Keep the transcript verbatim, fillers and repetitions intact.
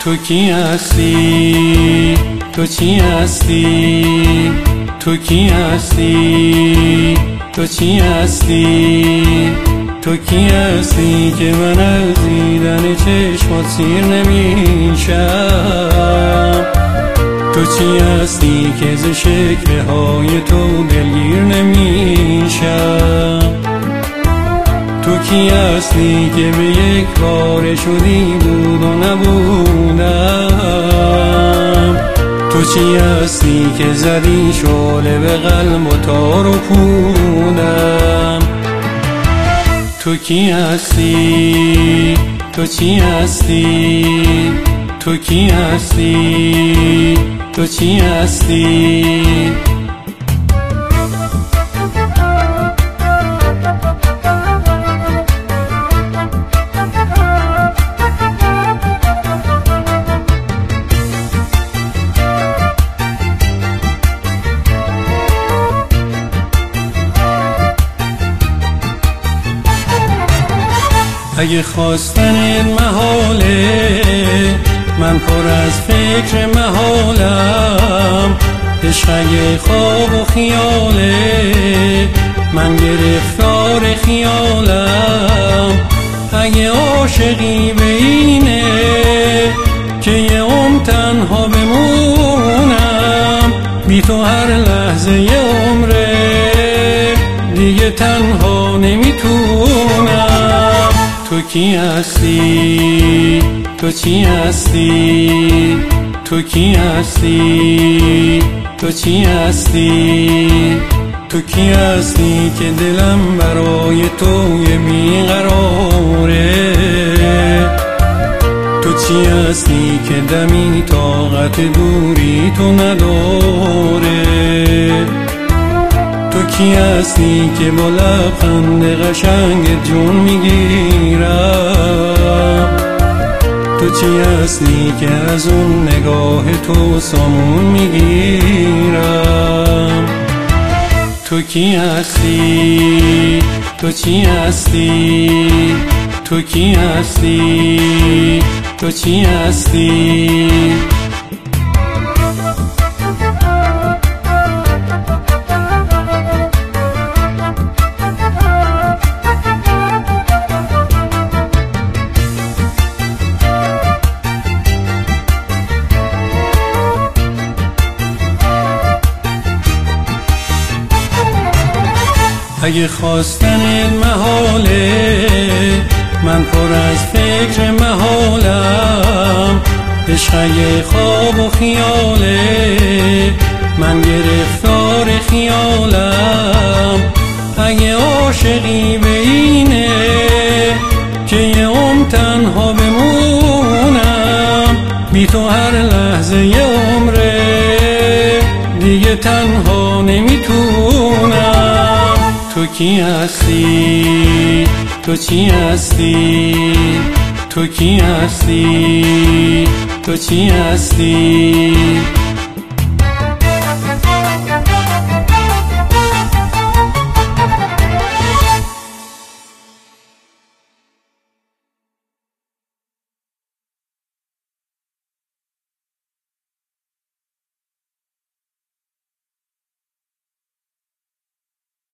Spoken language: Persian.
تو کی هستی؟ تو چی هستی؟ تو کی هستی؟ تو چی هستی؟ تو کی هستی که من از دیدن چشمات سیر نمیشم؟ تو چی هستی که ز شکوه های تو دلگیر نمیشم؟ تو کی هستی که به یک بار شدی بود و نبودم؟ تو چی هستی که زدی شعله به قلب و تار و پودم؟ تو کی هستی؟ تو چی هستی؟ تو کی هستی؟ تو چی هستی؟ اگه خواستنت محاله، من پر از فکر محالم. عشق اگه خواب و خیاله، من گرفتار خیالم. اگه عاشقی به اینه که یه عمر تنها بمونم، بی تو هر لحظه یه عمره دیگه تنها نمیتونم. تو کی هستی؟ تو چی هستی؟ تو کی هستی؟ تو چی هستی؟ تو کی هستی که دلم برای تو یه بیقراره؟ تو چی هستی که دمی طاقت دوری تو نداره؟ تو کی هستی که با لبخند قشنگ جون میگیرم؟ تو چی هستی که از اون نگاه تو سامون میگیرم؟ تو کی هستی؟ تو چی هستی؟ تو کی هستی؟ تو چی هستی؟ اگه خواستنت محاله، من پر از فکر محالم. عشق اگه خواب و خیاله، من گرفتار خیالم. اگه عاشقی به اینه که یه عمر تنها بمونم، بی تو هر لحظه یه عمره دیگه تنها نمیتونم. تو کی هستی؟ تو چی هستی؟ تو کی هستی؟ تو چی هستی؟